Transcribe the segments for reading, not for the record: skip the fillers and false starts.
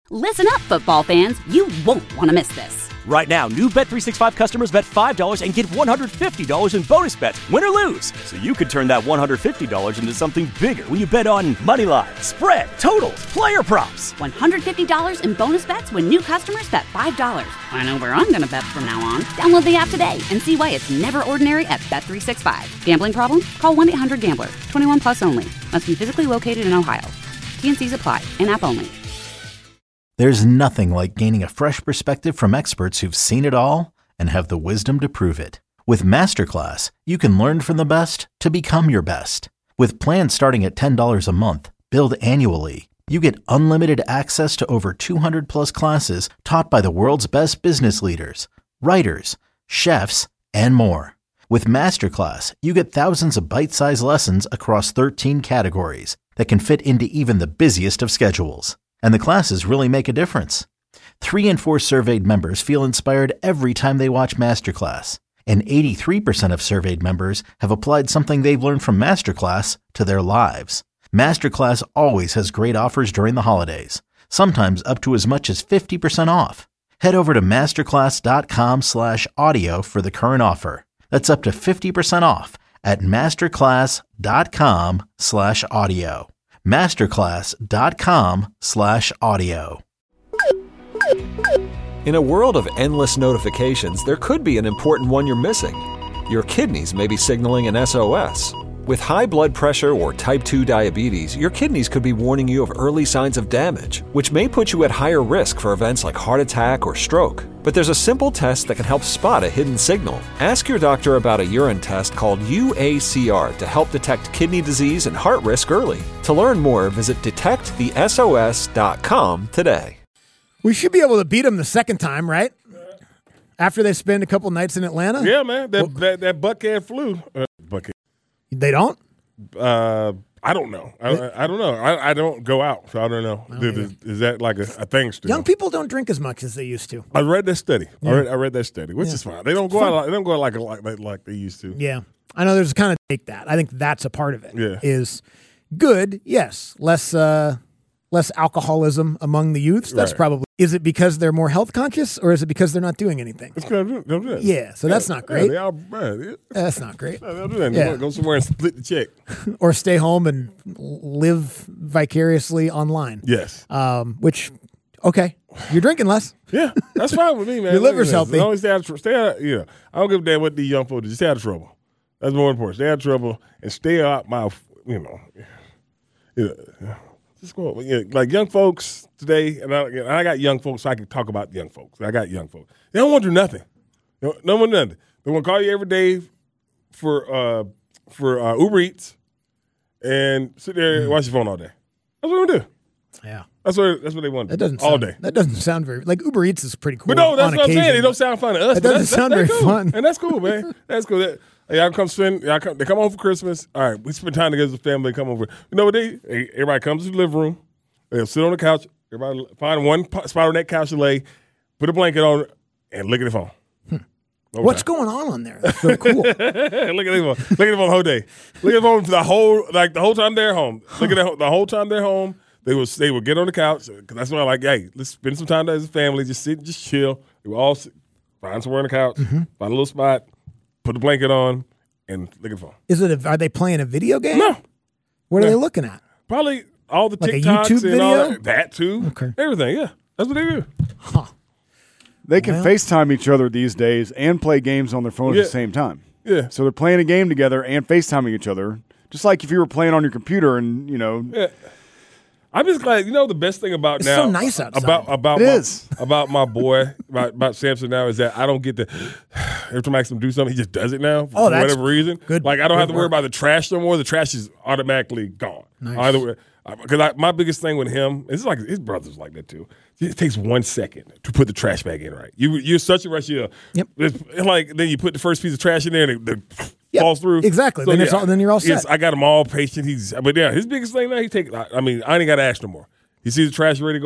Listen up, football fans. You won't want to miss this. Right now, new Bet365 customers bet $5 and get $150 in bonus bets, win or lose. So you could turn that $150 into something bigger when you bet on money line, spread, totals, player props. $150 in bonus bets when new customers bet $5. I know where I'm going to bet from now on. Download the app today and see why it's never ordinary at Bet365. Gambling problem? Call 1-800-GAMBLER. 21 plus only. Must be physically located in Ohio. T&Cs apply. In-app only. There's nothing like gaining a fresh perspective from experts who've seen it all and have the wisdom to prove it. With Masterclass, you can learn from the best to become your best. With plans starting at $10 a month, billed annually, you get unlimited access to over 200 plus classes taught by the world's best business leaders, writers, chefs, and more. With Masterclass, you get thousands of bite-sized lessons across 13 categories that can fit into even the busiest of schedules. And the classes really make a difference. 3 in 4 surveyed members feel inspired every time they watch Masterclass. And 83% of surveyed members have applied something they've learned from Masterclass to their lives. Masterclass always has great offers during the holidays, sometimes up to as much as 50% off. Head over to masterclass.com/audio for the current offer. That's up to 50% off at masterclass.com/audio. masterclass.com/audio. In a world of endless notifications, there could be an important one you're missing. Your kidneys may be signaling an SOS. With high blood pressure or type 2 diabetes, your kidneys could be warning you of early signs of damage, which may put you at higher risk for events like heart attack or stroke. But there's a simple test that can help spot a hidden signal. Ask your doctor about a urine test called UACR to help detect kidney disease and heart risk early. To learn more, visit detectthesos.com today. We should be able to beat them the second time, right? After they spend a couple nights in Atlanta? Yeah, man. That Buckhead flu. Buckhead. They don't? I don't know. I don't know. I don't go out, so I don't know. Is that like a thing still? Young people don't drink as much as they used to. I read that study. Yeah. I read that study, which is fine. They don't go out. They don't go out like they used to. Yeah, I know. There's kind of take that. I think that's a part of it. Yeah, is good. Yes, less alcoholism among the youths. That's probably. Is it because they're more health conscious, or is it because they're not doing anything? It's because they don't do that. Yeah, so that's not great. Yeah, man. That's not great. They don't do that. They want to go somewhere and split the check, or stay home and live vicariously online. Yes. Which, okay, you're drinking less. Yeah, that's fine with me, man. Your liver's healthy. Always stay out. I don't give a damn what these young folks do. Just stay out of trouble. That's more important. Stay out of trouble and stay out my. Just go, like young folks today, and I got young folks, so I can talk about young folks. I got young folks. They don't want to do nothing. No one nothing. They want to call you every day for Uber Eats and sit there and watch your phone all day. That's what they do. Yeah. That's what they want to do all day. That doesn't sound very like Uber Eats is pretty cool. But no, that's what I'm saying. They don't sound fun to us. It doesn't sound very fun, and that's cool, man. That's cool. Y'all come spend. They come home for Christmas. All right, we spend time together as a family. Come over. You know what everybody comes to the living room. They'll sit on the couch. Everybody find one spot on that couch to lay, put a blanket on it, and look at the phone. What's going on there? That's so cool. Look at the phone. Look at the phone the whole day. Look at the phone the whole time they're home. Look at the whole time they're home. They would get on the couch, because that's why I'm like, hey, let's spend some time as a family, just sit, just chill. We would all find somewhere on the couch, find a little spot, put the blanket on, and look at the phone. Are they playing a video game? No. What are they looking at? Probably all the like TikToks a YouTube and all video? that too. Okay. Everything, yeah. That's what they do. Huh. They can FaceTime each other these days and play games on their phone at the same time. Yeah. So they're playing a game together and FaceTiming each other, just like if you were playing on your computer and, Yeah. I'm just glad, the best thing about It's now. so nice outside. About my boy, about Samson now is that I don't get to, every time I ask him to do something, he just does it now for whatever reason. Good. Like, I don't have to worry about the trash no more. The trash is automatically gone. Nice. Because my biggest thing with him, it's like his brother's like that too. It takes 1 second to put the trash bag in right. You're such a rush. Yep. It's like then you put the first piece of trash in there and it falls through. Exactly. So, then you're all set. Yes, I got him all patient. But his biggest thing now, I ain't got to ask no more. He sees the trash ready to go out.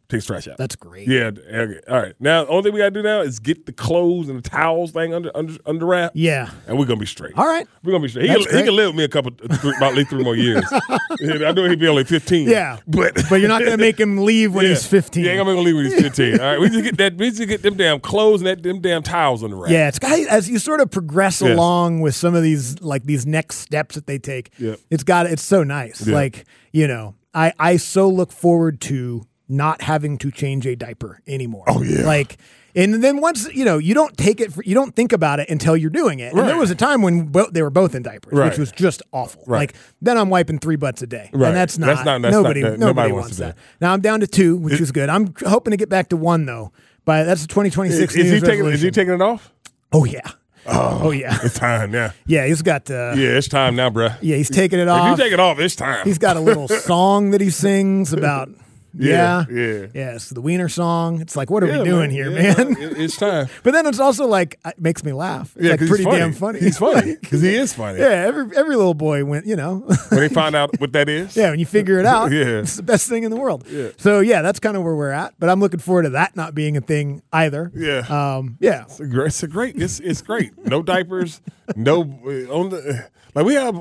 Takes trash out. That's great. Yeah. Okay. All right. Now, the only thing we got to do now is get the clothes and the towels thing under wrap. Yeah. And we're going to be straight. All right. We're going to be straight. He can live with me about at least 3 more years. I know he'd be only 15. Yeah. But you're not going to make him leave when he's 15. Yeah, ain't going to make him leave when he's 15. All right. We need to get them damn clothes and them damn towels under wrap. Yeah. It's as you sort of progress along with some of these next steps that they take. Yeah. It's so nice. Yeah. I so look forward to not having to change a diaper anymore. Oh yeah. And then once, you don't take it, you don't think about it until you're doing it. Right. And there was a time when they were both in diapers, Right. which was just awful. Right. Then I'm wiping 3 butts a day. Right. And that's nobody wants that. Now I'm down to 2, which is good. I'm hoping to get back to 1 though. But that's the 2026 New Year's resolution. Is he taking it off? Oh yeah. Oh yeah. It's time now. Yeah, he's got it's time now, bruh. Yeah, he's taking it off. If you take it off, it's time. He's got a little song that he sings about Yeah. It's the Wiener song. It's like, what are we doing here, man? It's time. But then it's also like, it makes me laugh. It's like pretty damn funny. He's funny because he is funny. Yeah, every little boy went, When they find out what that is. Yeah, when you figure it out, Yeah. it's the best thing in the world. Yeah. So that's kind of where we're at. But I'm looking forward to that not being a thing either. Yeah. Yeah. It's great. No diapers. No. We have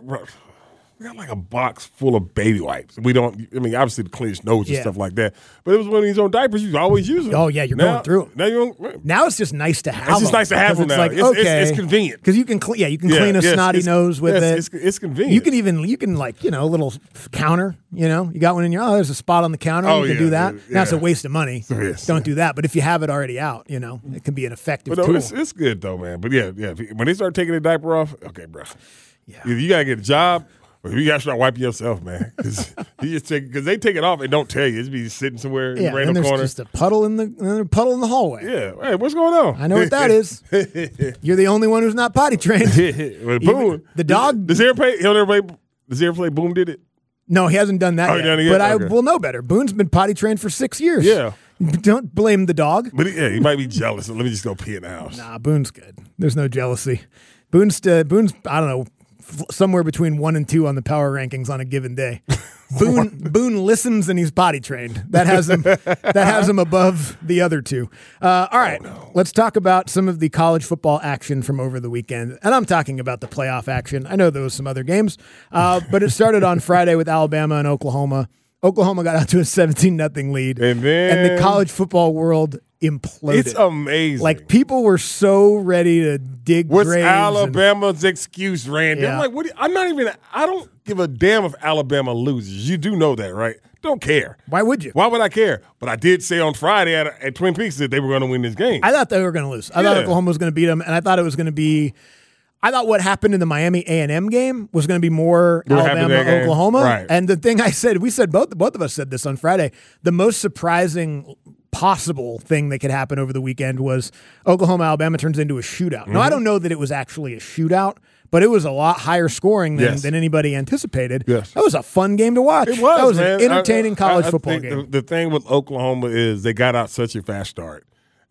we got like a box full of baby wipes. We don't. I mean, obviously the cleanest nose and stuff like that. But it was when he's on diapers, you always use them. Oh yeah, you're going through them. Now it's just nice to have them. It's just nice to have them now. Like, it's convenient because you can clean a snotty nose with it. It's convenient. You can a little counter. You got one in your. There's a spot on the counter. You can do that. Yeah. Now it's a waste of money. Yes. Don't do that. But if you have it already out, it can be an effective tool. It's good though, man. But yeah. When they start taking the diaper off, okay, bro. Yeah. Either you gotta get a job. Well, you gotta start wiping yourself, man, because they take it off and don't tell you. It's be sitting somewhere in a random and there's corner. just a puddle in the hallway. Yeah, hey, what's going on? I know what that is. You're the only one who's not potty trained. Well, Boone, the dog. Does he ever play? Boone did it. No, he hasn't done that yet. But I will know better. Boone's been potty trained for 6 years. Yeah. Don't blame the dog. But he might be jealous. So let me just go pee in the house. Nah, Boone's good. There's no jealousy. Boone's I don't know. Somewhere between 1 and 2 on the power rankings on a given day. Boone listens and he's potty trained. That has him above the other 2. All right, Let's talk about some of the college football action from over the weekend, and I'm talking about the playoff action. I know there was some other games, but it started on Friday with Alabama and Oklahoma. Oklahoma got out to a 17-0 lead, and the college football world imploded. It's amazing. Like, people were so ready to dig What's graves. Alabama's excuse, Randy? Yeah. I'm like, I don't give a damn if Alabama loses. You do know that, right? Don't care. Why would you? Why would I care? But I did say on Friday at Twin Peaks that they were going to win this game. I thought they were going to lose. I thought Oklahoma was going to beat them, and I thought it was going to be – I thought what happened in the Miami A&M game was going to be more Alabama, Oklahoma. Right. And the thing we said, both of us said this on Friday, the most surprising possible thing that could happen over the weekend was Oklahoma, Alabama turns into a shootout. Now, I don't know that it was actually a shootout, but it was a lot higher scoring than anybody anticipated. Yes. That was a fun game to watch. It was, that was man. an entertaining college football game. The thing with Oklahoma is they got out such a fast start.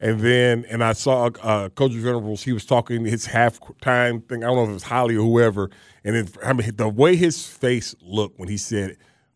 And I saw Coach Venables, he was talking his halftime thing. I don't know if it was Holly or whoever. And the way his face looked when he said,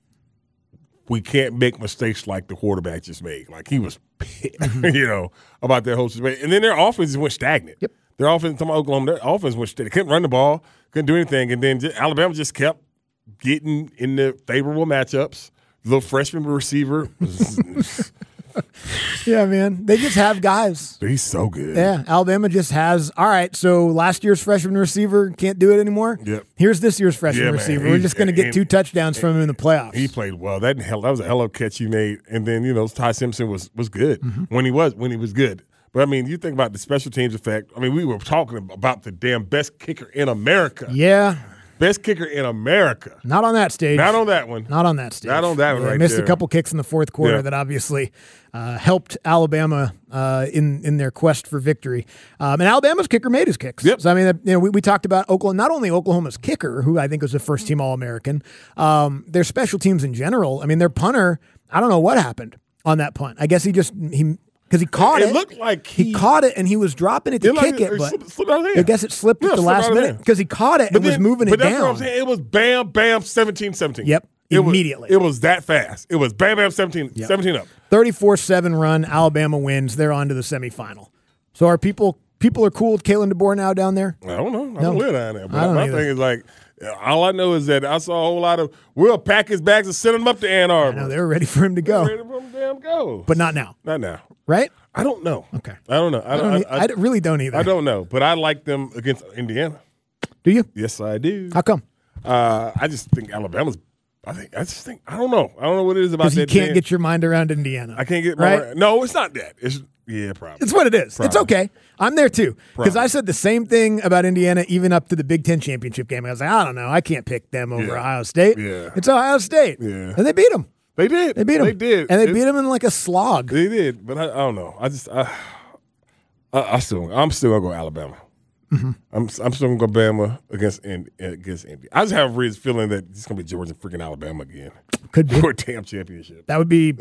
we can't make mistakes like the quarterback just made. Like, he was pissed, about their whole situation. And then their offense went stagnant. Yep. Their offense, Oklahoma, their offense went stagnant. They couldn't run the ball, couldn't do anything. And then Alabama just kept getting in the favorable matchups. The little freshman receiver was Yeah, man. They just have guys. He's so good. Yeah, Alabama just has, all right, so last year's freshman receiver can't do it anymore. Yep. Here's this year's freshman receiver. We're just going to get 2 touchdowns from him in the playoffs. He played well. That was a hell of a catch he made. And then, Ty Simpson was good when he was good. But, I mean, you think about the special teams effect. I mean, we were talking about the damn best kicker in America. Yeah. Best kicker in America. Not on that stage. Not on that one. Not on that stage. Not on that one right missed there. a couple kicks in the fourth quarter that obviously helped Alabama in their quest for victory. And Alabama's kicker made his kicks. Yep. So, I mean, we talked about Oklahoma, not only Oklahoma's kicker, who I think was a first-team All-American, their special teams in general. I mean, their punter, I don't know what happened on that punt. I guess because he caught it. It looked like he caught it and he was dropping it to kick it, but I guess it slipped at the last minute because he caught it and was moving it down. But that's what I'm saying. It was bam, bam, 17-17. Yep. immediately. It was that fast. It was bam, bam, 17 up. 34-7 run. Alabama wins. They're on to the semifinal. So are people are cool with Kalen DeBoer now down there? I don't know. I don't live down there. But my either. thing is like, all I know is that I saw a whole lot of, we'll pack his bags and send him up to Ann Arbor. I know, they were ready for him to go. Ready for him to damn go. But not now. Not now. Right? I don't know. Okay. I don't know. I really don't either. I don't know. But I like them against Indiana. Do you? Yes, I do. How come? I just think Alabama's. I don't know. I don't know what it is about Because that. you can't get your mind around Indiana. I can't get right? No, it's not that. Probably. It's what it is. Probably. It's okay. I'm there too. Because Probably. I said the same thing about Indiana even up to the Big Ten championship game. I was like, I don't know. I can't pick them over Ohio State. Yeah. It's Ohio State. Yeah. And they beat them. They did. They beat them. They did. And they beat them in like a slog. They did. But I don't know. I'm still gonna go Alabama. Mm-hmm. I'm still gonna go Bama against Indy. I just have a real feeling that it's gonna be Georgia freaking Alabama again. Could be for a damn championship. That would be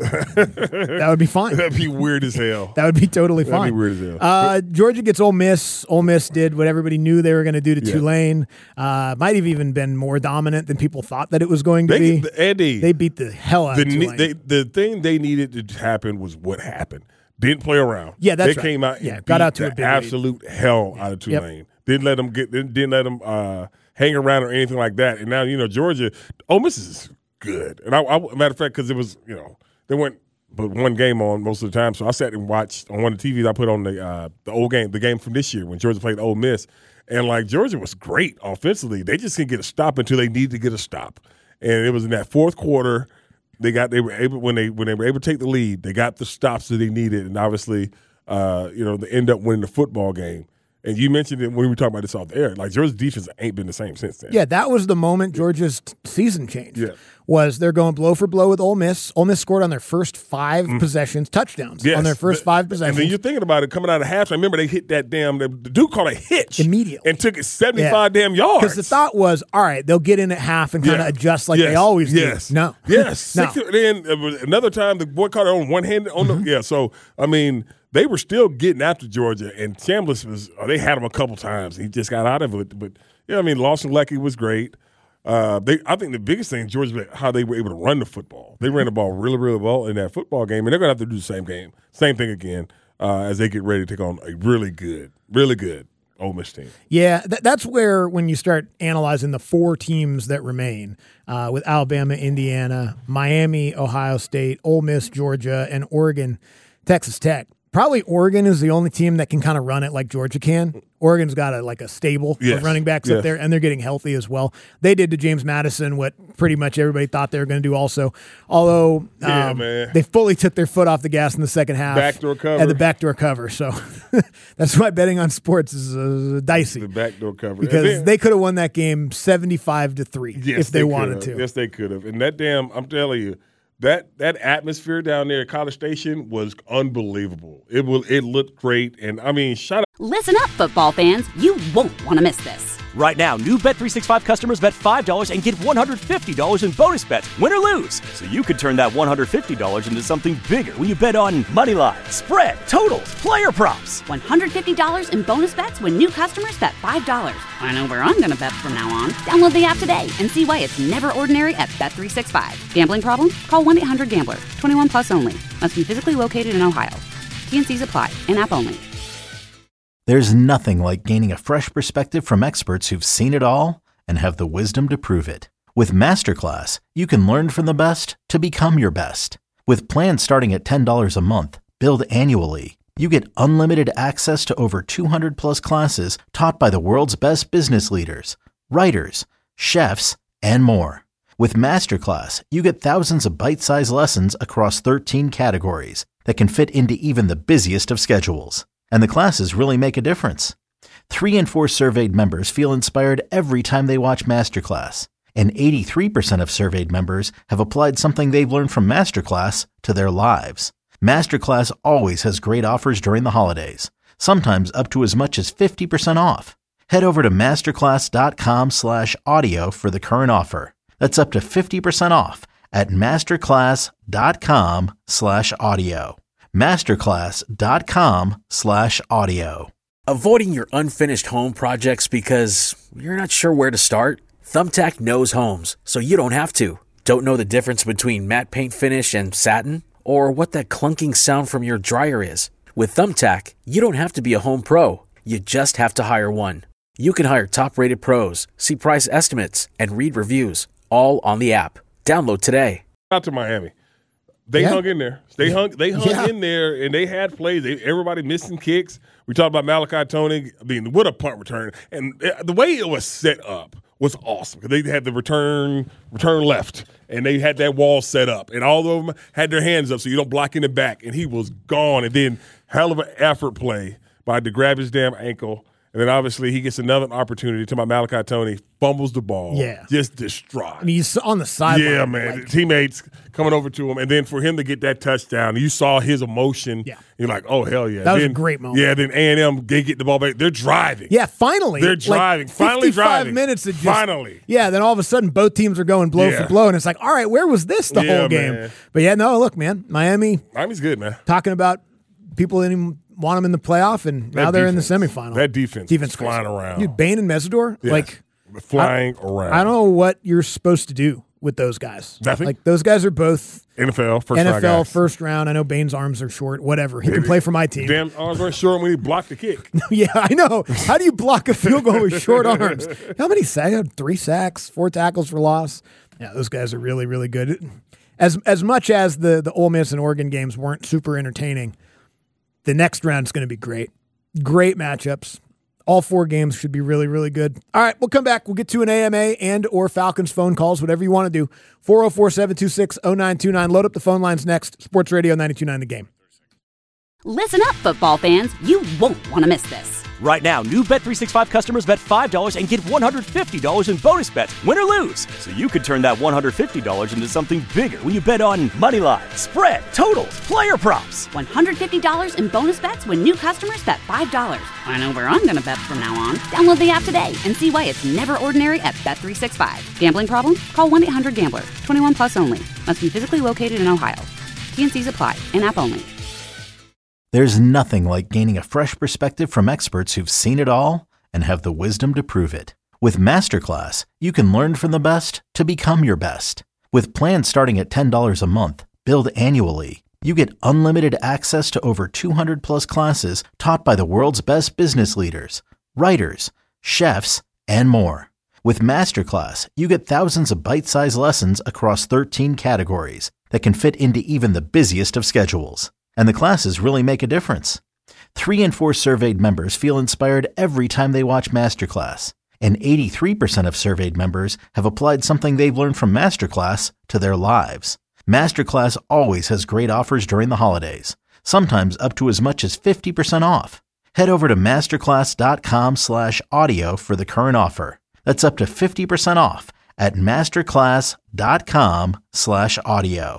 fine. That'd be weird as hell. That would be totally fine. That'd be weird as hell. Georgia gets Ole Miss. Ole Miss did what everybody knew they were going to do to Tulane. Might have even been more dominant than people thought that it was going to be. Eddie, they beat the hell out of Tulane. The thing they needed to happen was what happened. Didn't play around. Yeah, that's they right. came out. Yeah, and got beat out to a the big absolute hell out of Tulane. Yep. Didn't let them hang around or anything like that. And now Georgia, Ole Miss is good. And I matter of fact, because it was they went but one game on most of the time, so I sat and watched on one of the TVs. I put on the old game, the game from this year when Georgia played Ole Miss, and like Georgia was great offensively. They just couldn't get a stop until they needed to get a stop, and it was in that fourth quarter. They were able when they were able to take the lead. They got the stops that they needed, and obviously, they end up winning the football game. And you mentioned it when we were talking about this off the air. Like, Georgia's defense ain't been the same since then. Yeah, that was the moment Georgia's season changed. Yeah. Was they're going blow for blow with Ole Miss. Ole Miss scored on their first 5 possessions, touchdowns on their first 5 possessions. And then you're thinking about it coming out of halftime. Remember, they hit that the dude called a hitch. Immediately. And took it 75 damn yards. Because the thought was, all right, they'll get in at half and kind of adjust like they always do. No. Yes. No. Then another time, the boy caught it on one hand. So, I mean, they were still getting after Georgia, and Chambliss they had him a couple times. He just got out of it. But, Lawson Leckie was great. I think the biggest thing in Georgia is how they were able to run the football. They ran the ball really, really well in that football game, and they're going to have to do the same thing again as they get ready to take on a really good Ole Miss team. Yeah, that's where when you start analyzing the 4 teams that remain with Alabama, Indiana, Miami, Ohio State, Ole Miss, Georgia, and Oregon, Texas Tech. Probably Oregon is the only team that can kind of run it like Georgia can. Oregon's got a stable of running backs up there, and they're getting healthy as well. They did to James Madison what pretty much everybody thought they were going to do also. Although they fully took their foot off the gas in the second half. Backdoor cover. And the backdoor cover. So that's why betting on sports is dicey. The backdoor cover. Because they could have won that game 75-3 if they wanted to. Yes, they could have. And that I'm telling you, that atmosphere down there at College Station was unbelievable. It looked great, and I mean, shout out. Listen up, football fans. You won't want to miss this. Right now, new Bet365 customers bet $5 and get $150 in bonus bets, win or lose. So you could turn that $150 into something bigger when you bet on money line, spread, totals, player props. $150 in bonus bets when new customers bet $5. I know where I'm going to bet from now on. Download the app today and see why it's never ordinary at Bet365. Gambling problem? Call 1-800-GAMBLER. 21 plus only. Must be physically located in Ohio. T&Cs apply. In-app only. There's nothing like gaining a fresh perspective from experts who've seen it all and have the wisdom to prove it. With Masterclass, you can learn from the best to become your best. With plans starting at $10 a month, billed annually, you get unlimited access to over 200 plus classes taught by the world's best business leaders, writers, chefs, and more. With Masterclass, you get thousands of bite-sized lessons across 13 categories that can fit into even the busiest of schedules. And the classes really make a difference. 3 in 4 surveyed members feel inspired every time they watch Masterclass. And 83% of surveyed members have applied something they've learned from Masterclass to their lives. Masterclass always has great offers during the holidays, sometimes up to as much as 50% off. Head over to masterclass.com/audio for the current offer. That's up to 50% off at masterclass.com/audio. masterclass.com/audio. Avoiding your unfinished home projects because you're not sure where to start? Thumbtack knows homes, so you don't have to. Don't know the difference between matte paint finish and satin? Or what that clunking sound from your dryer is? With Thumbtack, you don't have to be a home pro. You just have to hire one. You can hire top-rated pros, see price estimates, and read reviews, all on the app. Download today. Out to Miami. They hung in there. They hung in there, and they had plays. Everybody missing kicks. We talked about Malachi Tony. I mean, what a punt return. And the way it was set up was awesome. They had the return left, and they had that wall set up. And all of them had their hands up so you don't block in the back. And he was gone. And then hell of an effort play to grab his damn ankle. And then obviously he gets another opportunity to my Malachi Tony, fumbles the ball. Yeah. Just distraught. I mean, he's on the sideline. Yeah, man. Teammates coming over to him. And then for him to get that touchdown, you saw his emotion. Yeah. You're like, oh, hell yeah. That was a great moment. Yeah, then A&M, they get the ball back. They're driving. Yeah, finally. They're driving. Finally driving. 55 minutes of just, finally. Yeah, then all of a sudden both teams are going blow for blow. And it's like, all right, where was this the whole game? Man. But yeah, no, look, man. Miami's good, man. Talking about people didn't even want them in the playoff, and now they're in the semifinal. That defense flying around. Dude, Bain and Mesidor, flying around. I don't know what you're supposed to do with those guys. Nothing. Like, those guys are both NFL first round. I know Bain's arms are short. Whatever. He can play for my team. Damn arms are short when he blocked the kick. Yeah, I know. How do you block a field goal with short arms? How many sacks? 3 sacks, 4 tackles for loss. Yeah, those guys are really, really good. As much as the Ole Miss and Oregon games weren't super entertaining, the next round is going to be great. Great matchups. All 4 games should be really, really good. All right, we'll come back. We'll get to an AMA and or Falcons phone calls, whatever you want to do. 404-726-0929. Load up the phone lines next. Sports Radio 92.9 The Game. Listen up, football fans. You won't want to miss this. Right now, new Bet365 customers bet $5 and get $150 in bonus bets, win or lose. So you could turn that $150 into something bigger when you bet on moneyline, spread, totals, player props. $150 in bonus bets when new customers bet $5. I know where I'm going to bet from now on. Download the app today and see why it's never ordinary at Bet365. Gambling problem? Call 1-800-GAMBLER. 21 plus only. Must be physically located in Ohio. T&Cs apply. In-app only. There's nothing like gaining a fresh perspective from experts who've seen it all and have the wisdom to prove it. With Masterclass, you can learn from the best to become your best. With plans starting at $10 a month, billed annually, you get unlimited access to over 200 plus classes taught by the world's best business leaders, writers, chefs, and more. With Masterclass, you get thousands of bite-sized lessons across 13 categories that can fit into even the busiest of schedules. And the classes really make a difference. 3 in 4 surveyed members feel inspired every time they watch Masterclass. And 83% of surveyed members have applied something they've learned from Masterclass to their lives. Masterclass always has great offers during the holidays, sometimes up to as much as 50% off. Head over to masterclass.com/audio for the current offer. That's up to 50% off at masterclass.com/audio.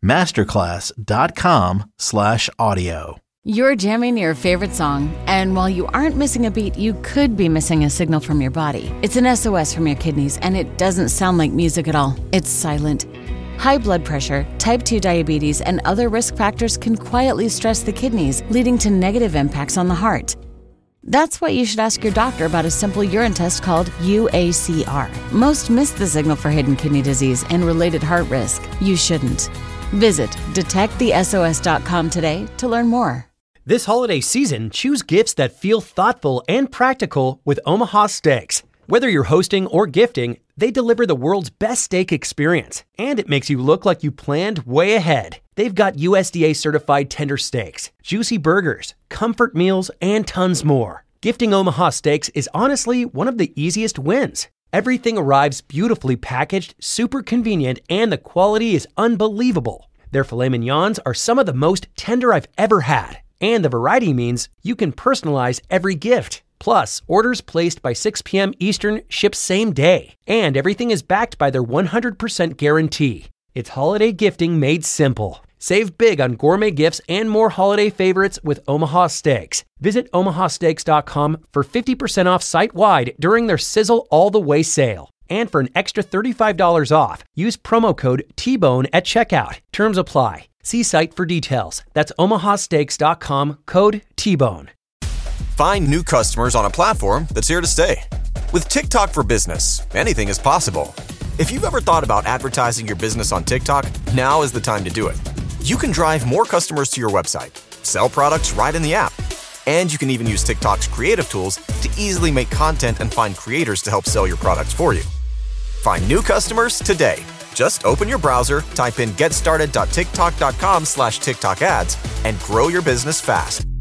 masterclass.com/audio. You're jamming your favorite song, and while you aren't missing a beat, you could be missing a signal from your body. It's an SOS from your kidneys, and it doesn't sound like music at all. It's silent. High blood pressure, type 2 diabetes, and other risk factors can quietly stress the kidneys, leading to negative impacts on the heart. That's why you should ask your doctor about a simple urine test called UACR. Most miss the signal for hidden kidney disease and related heart risk. You shouldn't. Visit detectthesos.com today to learn more. This holiday season, choose gifts that feel thoughtful and practical with Omaha Steaks. Whether you're hosting or gifting, they deliver the world's best steak experience, and it makes you look like you planned way ahead. They've got USDA-certified tender steaks, juicy burgers, comfort meals, and tons more. Gifting Omaha Steaks is honestly one of the easiest wins. Everything arrives beautifully packaged, super convenient, and the quality is unbelievable. Their filet mignons are some of the most tender I've ever had, and the variety means you can personalize every gift. Plus, orders placed by 6 p.m. Eastern ship same day, and everything is backed by their 100% guarantee. It's holiday gifting made simple. Save big on gourmet gifts and more holiday favorites with Omaha Steaks. Visit omahasteaks.com for 50% off site-wide during their Sizzle All the Way sale. And for an extra $35 off, use promo code TBONE at checkout. Terms apply. See site for details. That's omahasteaks.com, code TBONE. Find new customers on a platform that's here to stay. With TikTok for Business, anything is possible. If you've ever thought about advertising your business on TikTok, now is the time to do it. You can drive more customers to your website, sell products right in the app, and you can even use TikTok's creative tools to easily make content and find creators to help sell your products for you. Find new customers today. Just open your browser, type in getstarted.tiktok.com/TikTok ads, and grow your business fast.